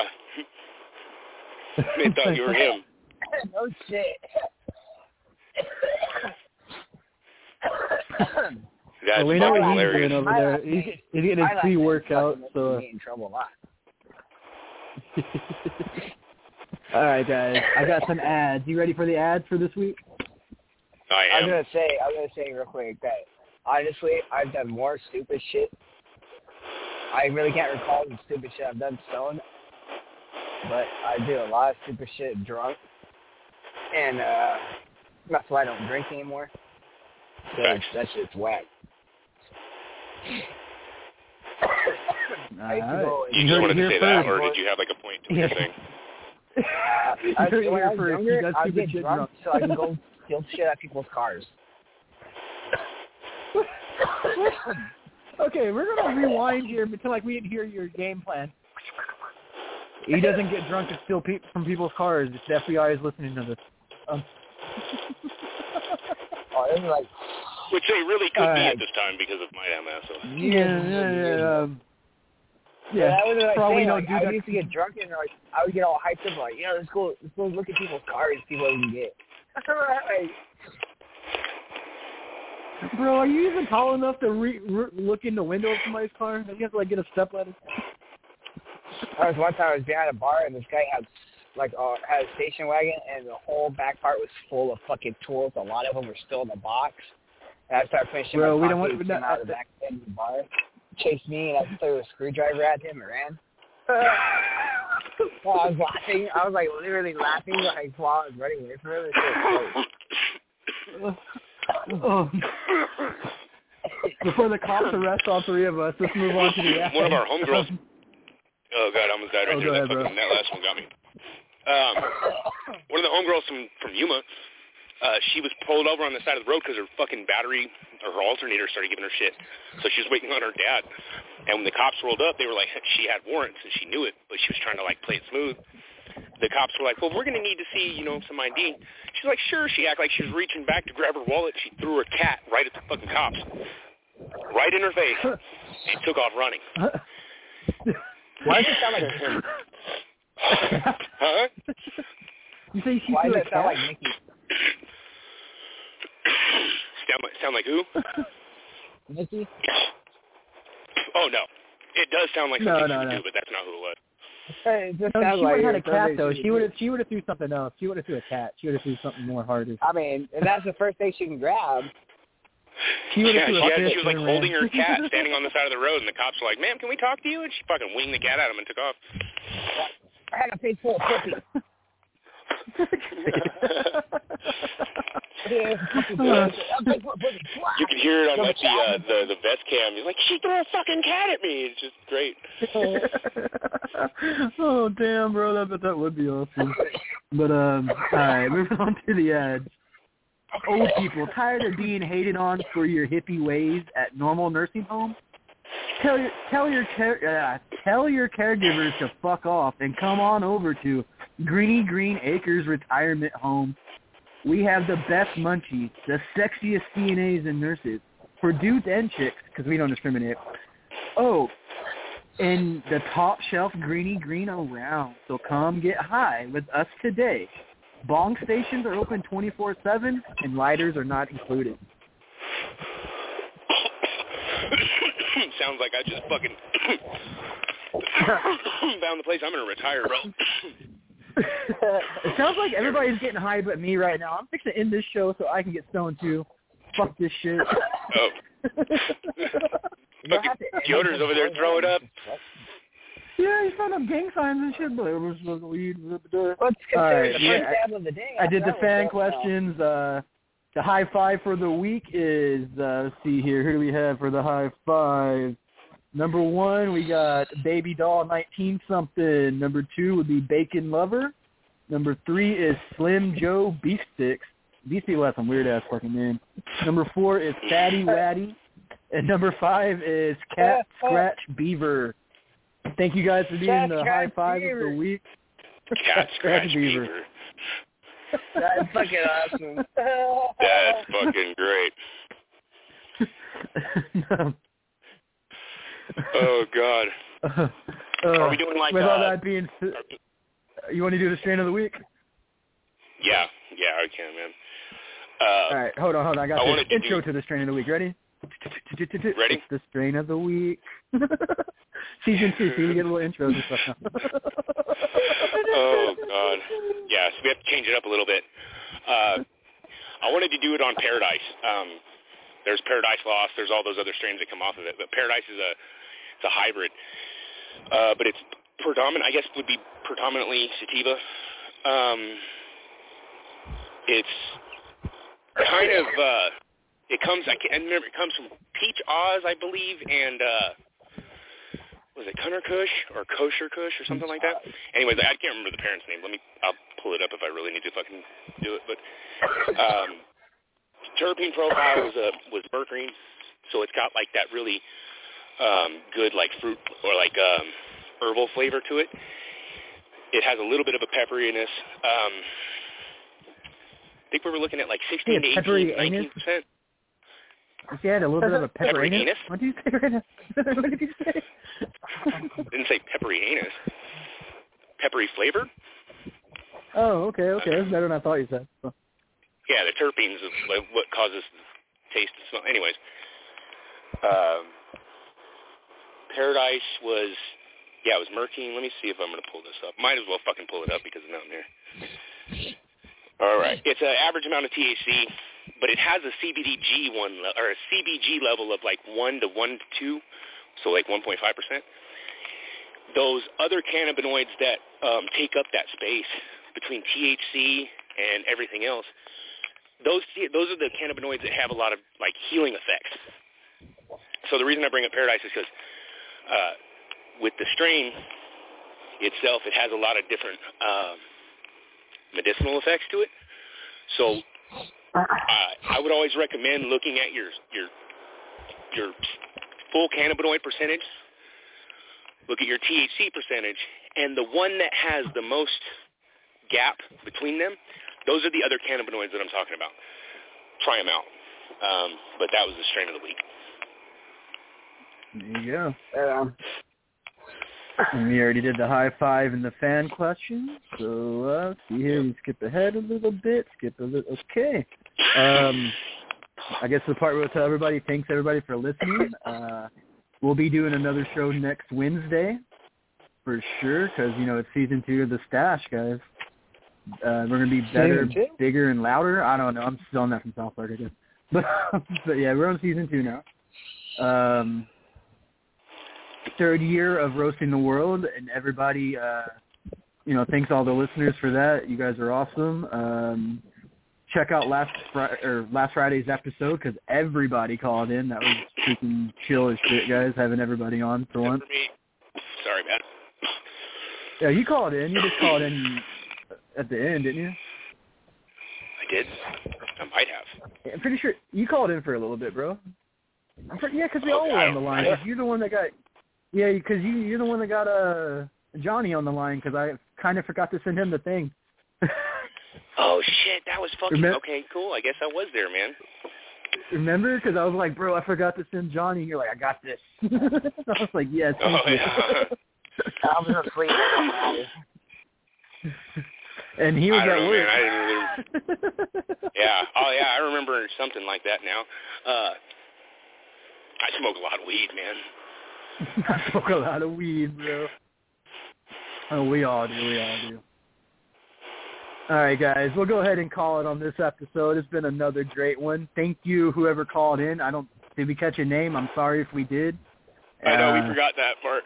They thought you were him. No shit. That's well, we know fucking what he's hilarious. doing over My there. last He's, name- he's getting My his last pre-workout. name So. me in trouble a lot. All right, guys. I got some ads. You ready for the ads for this week? I I was am. gonna say, I was gonna say real quick that honestly, I've done more stupid shit. I really can't recall the stupid shit I've done stoned, but I do a lot of stupid shit drunk, and uh, that's why I don't drink anymore. So Facts. that shit's whack. I used to All go right. You You just heard wanted it to here say that, first. or did you have like a point to what you're saying? You I, heard it when here I was first. younger, You got I'd stupid get shit drunk drunk. so I could go steal shit out of people's cars. Okay, we're gonna rewind here until like we didn't hear your game plan. He doesn't get drunk and steal pe- from people's cars. If the F B I is listening to this. Um. Oh, this is like, Which they really could All be right. at this time because of my M S. So. Yeah, yeah, yeah. Um, yeah, yeah. I was like for all we saying, know, like, dude, I that- used to get drunk and like I would get all hyped up, like, you know, let's go, let's go look at people's cars, see what we can get. Like, Bro, are you even tall enough to re- re- look in the window of somebody's car? You have to like get a step ladder. there was one time I was behind a bar and this guy had like uh, had a station wagon, and the whole back part was full of fucking tools. A lot of them were still in the box. And I started finishing Bro, my we don't coffee, want- came out of the back end of the bar, chased me, and I threw a screwdriver at him and ran. Well, I was laughing. I was like literally laughing like while I was running away from him. It was Oh. Before the cops arrest all three of us, let's move on to the ad. One of our homegirls. Oh god, I almost died right Oh, there. go That, ahead, bro. fucking, that last one got me. Um, one of the homegirls from from Yuma. Uh, she was pulled over on the side of the road because her fucking battery or her alternator started giving her shit. So she was waiting on her dad. And when the cops rolled up, they were like, she had warrants and she knew it, but she was trying to like play it smooth. The cops were like, well, we're going to need to see, you know, some I D. She's like, sure. She acted like she was reaching back to grab her wallet. She threw her cat right at the fucking cops. Right in her face. She took off running. Why does it sound like a Huh? You say she Why threw does a it sound cat? like Mickey? Sound like, sound like who? Mickey? Oh, no. It does sound like No, something no, you would no. do, but that's not who it was. It just No, sounds she would like have had a it's cat something though. she She would would do. have. She would have threw something else. She would have threw a cat. She would have threw something more harder. I mean, if that's the first thing she can grab. She would have Yeah, threw she, a had, fist she was like and holding ran. her cat standing on the side of the road, and the cops were like, ma'am, can we talk to you? And she fucking winged the cat at him and took off. I had a face full of pussy. You can hear it on like the uh, the the vest cam. He's like, she threw a fucking cat at me. It's just great. Oh damn, bro! That but that would be awesome. But um, all right, moving on to the ads. Old people tired of being hated on for your hippie ways at normal nursing homes? Tell your tell your care, uh, tell your caregivers to fuck off and come on over to Greeny Green Acres Retirement Home. We have the best munchies, the sexiest C N As and nurses for dudes and chicks because we don't discriminate. Oh, and the top shelf Greeny Green around. So come get high with us today. Bong stations are open twenty-four seven and lighters are not included. Sounds like I just fucking found the place I'm going to retire, bro. It sounds like everybody's getting high but me right now. I'm fixing to end this show so I can get stoned too. Fuck this shit. Oh. Fucking Yoder's over there throwing up. Yeah, he's throwing up gang signs and shit. But it was weed. What's All considered right, the yeah, first stab of the day? I did the That fan was- questions. Uh, the high five for the week is, uh, let's see here. Who do we have for the high five? Number one, we got Baby Doll nineteen something. Number two would be Bacon Lover. Number three is Slim Joe Beef Sticks. These people have some weird ass fucking names. Number four is Fatty Waddy. And number five is Cat Scratch Beaver. Thank you guys for doing Cat the Scratch high five Beaver. of the week. Cat Scratch Beaver. That's fucking awesome. That's fucking great. No. Oh, God. Uh, Are we doing like, with all uh, that being said, you want to do the strain of the week? Yeah, yeah, I can, man. Uh, All right, hold on, hold on. I got I the wanted to intro do- to the strain of the week. Ready? Ready? It's the strain of the week. Season two, see, we get a little intros and stuff now. Oh, God. Yeah, so we have to change it up a little bit. Uh, I wanted to do it on Paradise. Um, there's Paradise Lost. There's all those other strains that come off of it. But Paradise is a it's a hybrid. Uh, but it's predominant, I guess, would be predominantly sativa. Um, it's kind of, uh, it comes, I can't I remember, it comes from Peach Oz, I believe, and, uh, was it Cunner Kush or Kosher Kush or something like that? Anyways, I can't remember the parent's name. Let me, I'll pull it up if I really need to fucking do it. But um, terpene profile was a was berberine, so it's got like that really um, good like fruit or like um, herbal flavor to it. It has a little bit of a pepperiness. Um, I think we were looking at like sixteen Yeah, to peppery eighteen, nineteen percent. You said a little bit of a pepper Peppery anus? anus? What did you say right now? What did you say? Didn't say peppery anus. Peppery flavor? Oh, okay, okay. That's better than I thought you said. So. Yeah, the terpenes is like what causes taste and smell. Anyways, um, Paradise was Yeah, it was Merkine. Let me see if I'm going to pull this up. Might as well fucking pull it up because it's not in there. All right. It's an average amount of T H C, but it has a C B D G one or a C B G level of like one to one to two, so like one point five percent. Those other cannabinoids that um, take up that space between T H C and everything else, those those are the cannabinoids that have a lot of like healing effects. So the reason I bring up Paradise is because uh, with the strain itself, it has a lot of different uh, medicinal effects to it. So uh, I would always recommend looking at your your your full cannabinoid percentage. Look at your T H C percentage, and the one that has the most gap between them, those are the other cannabinoids that I'm talking about. Try them out. Um, but that was the strain of the week. There you go. Yeah. And we already did the high five and the fan question. So, uh, see here, we skip ahead a little bit. Skip a little. Okay. Um, I guess the part where we'll tell everybody, thanks everybody for listening. Uh, we'll be doing another show next Wednesday for sure because, you know, it's season two of The Stash, guys. Uh, we're going to be better, bigger, and louder. I don't know. I'm still on that from South Park, I guess. But, but yeah, we're on season two now. Um, third year of Roasting the World, and everybody, uh, you know, thanks all the listeners for that. You guys are awesome. Um, check out last Friday, or last Friday's episode because everybody called in. That was freaking chill as shit, guys, having everybody on for once. Sorry, man. Yeah, you called in. You just called in at the end, didn't you? I did. I might have. I'm pretty sure you called in for a little bit, bro. I'm pretty, yeah, because we all were on the line. 'Cause you're the one that got, yeah, because you, you're the one that got uh, Johnny on the line because I kind of forgot to send him the thing. Oh, shit, that was fucking, Remember? Okay, cool. I guess I was there, man. Remember? Because I was like, bro, I forgot to send Johnny. And you're like, I got this. I was like, yes. Oh, yeah. I was asleep. And he was I don't at know, work. man. I didn't really... Yeah. Oh, yeah, I remember something like that now. Uh, I smoke a lot of weed, man. I smoke a lot of weed, bro. Oh, we all do. We all do. All right, guys. We'll go ahead and call it on this episode. It's been another great one. Thank you, whoever called in. I don't. Did we catch your name? I'm sorry if we did. I know, uh, we forgot that part.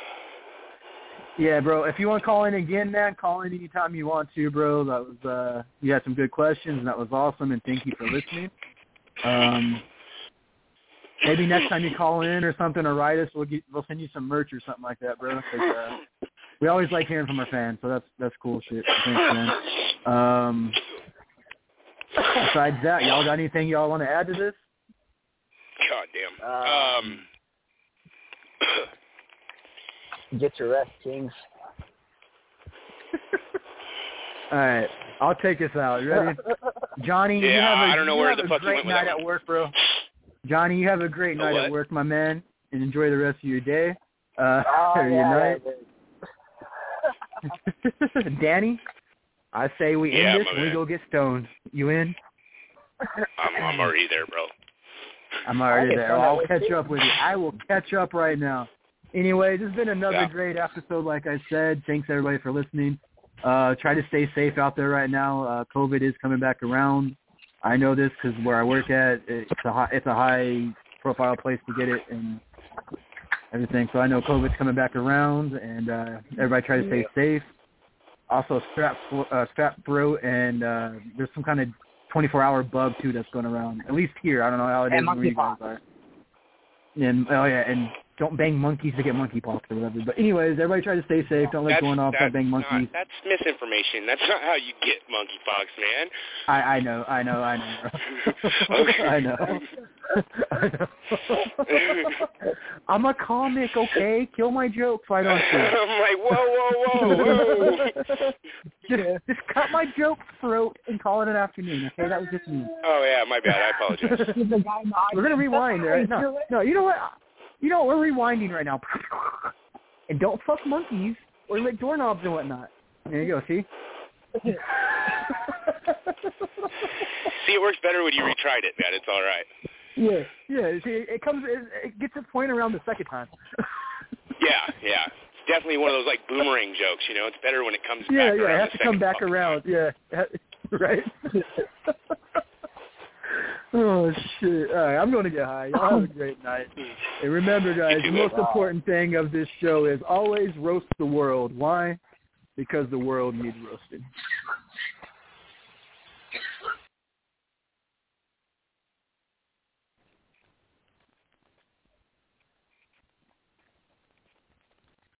Yeah, bro. If you want to call in again, man, call in anytime you want to, bro. That was uh, you had some good questions, and that was awesome. And thank you for listening. Um, maybe next time you call in or something, or write us, we'll get we'll send you some merch or something like that, bro. 'Cause, uh, we always like hearing from our fans, so that's that's cool shit. Thanks, man. Um, besides that, y'all got anything y'all want to add to this? God damn. Um. Get your rest, Kings. All right, I'll take us out. You ready? Johnny, Yeah, you have a, I don't know you where have the a fuck you great went with night that at one. work, bro. Johnny, you have a great A night what? at work, my man, and enjoy the rest of your day. Uh, Oh, or yeah, your night. Danny, I say we Yeah, end this my and we man. go get stoned. You in? I'm, I'm already there, bro. I'm already Okay, there. so that I'll was catch it. up with you. I will catch up right now. Anyway, this has been another Yeah. great episode, like I said. Thanks, everybody, for listening. Uh, try to stay safe out there right now. Uh, COVID is coming back around. I know this because where I work at, it's a high, it's a high-profile place to get it and everything. So I know COVID's coming back around, and uh, everybody try to stay safe. Also, strap, uh, strap throat, and uh, there's some kind of twenty-four hour bug, too, that's going around. At least here. I don't know how it is And where you guys monkeypox. are. And, oh, yeah, and don't bang monkeys to get monkeypox or whatever. But anyways, everybody try to stay safe. Don't let That's, going off. Don't that's bang not, monkeys. that's misinformation. That's not how you get monkeypox, man. I, I know, I know, I know. Okay. I know. I know. I'm a comic, okay? Kill my jokes, why don't you? I'm like, whoa, whoa, whoa, whoa. just, just cut my joke throat and call it an afternoon, okay? That was just me. Oh, yeah, my bad. I apologize. The guy in the We're going to rewind, right? No, no, you know what? You know what? We're rewinding right now. And don't fuck monkeys or lick doorknobs and whatnot. There you go, see? See, it works better when you retried it, man. It's all right. Yeah, yeah. See, it comes, it, it gets a point around the second time. Yeah, yeah. It's definitely one of those like boomerang jokes. You know, it's better when it comes yeah, back yeah, around. Yeah, it has the to come second back fucking around. time. Yeah, right. Oh shit! All right, I'm going to get high. Y'all have a great night. And remember, guys, You too, the man. most important thing of this show is always roast the world. Why? Because the world needs roasting.